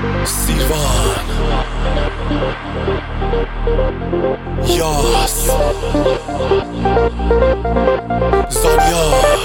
سیروان یاس زانیار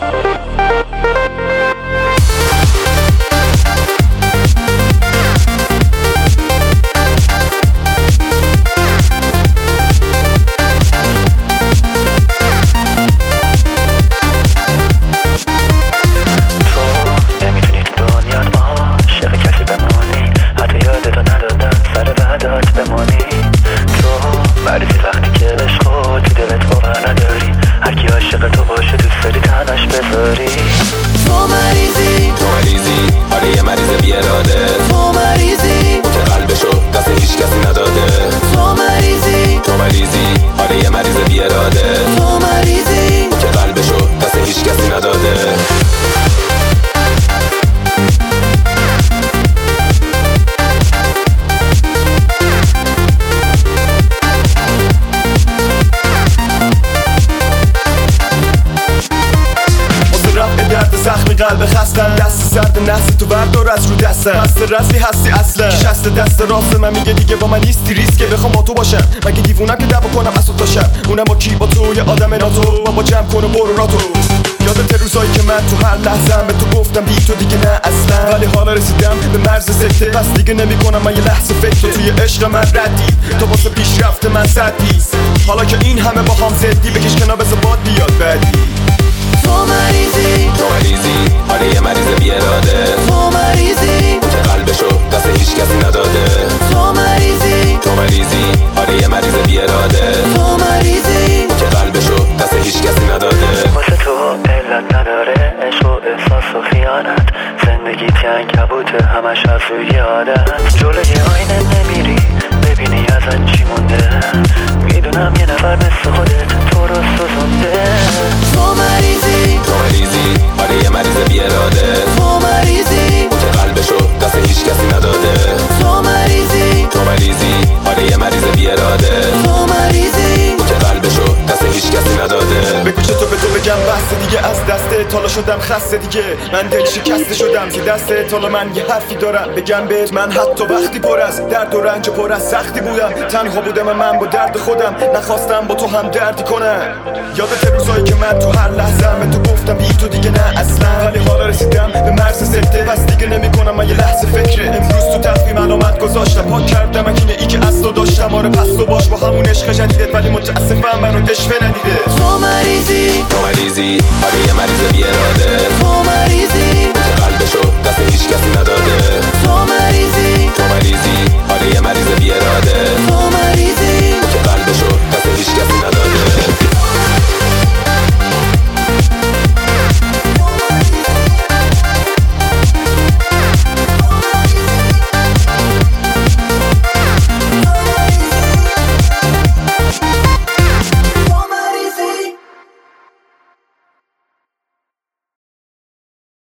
مریضی وقتی که عشق تو دلت باور نداری، هر کی عاشق تو باشه دوست داری تنش بذاری. تو مریضی آره یه مریض بی اراده. تو مریضی که قلبشو دست هیچ کسی نداده. تو مریضی آره یه مریض بی اراده. تو مریضی که قلبشو دست هیچ کسی نداده. زخمی قلب خستم، دست سرد نحس تو بردار از رو دستم. هست رسمی هستی اصلا شست دست راست من میگه دیگه با من نیستی، ریسکه بخوام با تو باشم. مگه دیوونم که دعوا کنم از تا شب، اونم با کی؟ با تو یه آدم ناتو. بابا جمع کن و برو راتو. یادت روزایی که من تو هر لحظه‌ام به تو گفتم بی تو دیگه نه اصلا، ولی حالا رسیدم به مرز سکته، پس دیگه نمیکنم من یه لحظه فکر. تو توی عشق من ردی، تو واسه پیشرفت من سدی. حالا که این همه با هم زدی، بکش کنار بذار باد بیاد بعدی. تو مریضی آره یه مریض بی اراده. تو مریضی که قلبشو دست هیچ کسی نداده. تو مریضی آره یه مریض بی اراده. تو مریضی که قلبشو دست هیچ کسی نداده. واسه تو علت نداره عشق و احساس و خیانت، زندگی عنکبوته همش از روی عادت. جلوی آینه نمیری ببینی ازت چی مونده، میدونم یه نفر مثل خودت تو رو سوزونده. تو مریضی آره یه مریض بی اراده. تو مریضی که قلبشو دست هیچ کسی نداده. تو مریضی آره یه مریض بی اراده. تو مریضی که قلبشو دست هیچ کسی نداده. بگو چطور به تو بگم بس دیگه، از دست تالا شدم خسته دیگه. من دل شکسته شدم که دست تالا من یه حرفی دارم بگم بهت. من حتی وقتی پر از درد و رنج و پر از سختی بودم، تنها بودم من با درد خودم، نخواستم با تو هم دردی کنم. یادت روزایی که من تو هر لحظه‌ام به تو گفتم بی تو دیگه نه اصلا، ولی حالا رسیدم به مرز سکته، پس دیگه نمیکنم من یه لحظه فکر. امروز تو تقویم علامت گذاشتم، پاک کردم اکنه ای که از تو داشتم. آره پس تو باش با همون عشق جدیدت، ولی متاسفم منو عشق ندیده. تو مریضی آره یه مریض بی اراده. تو مریضی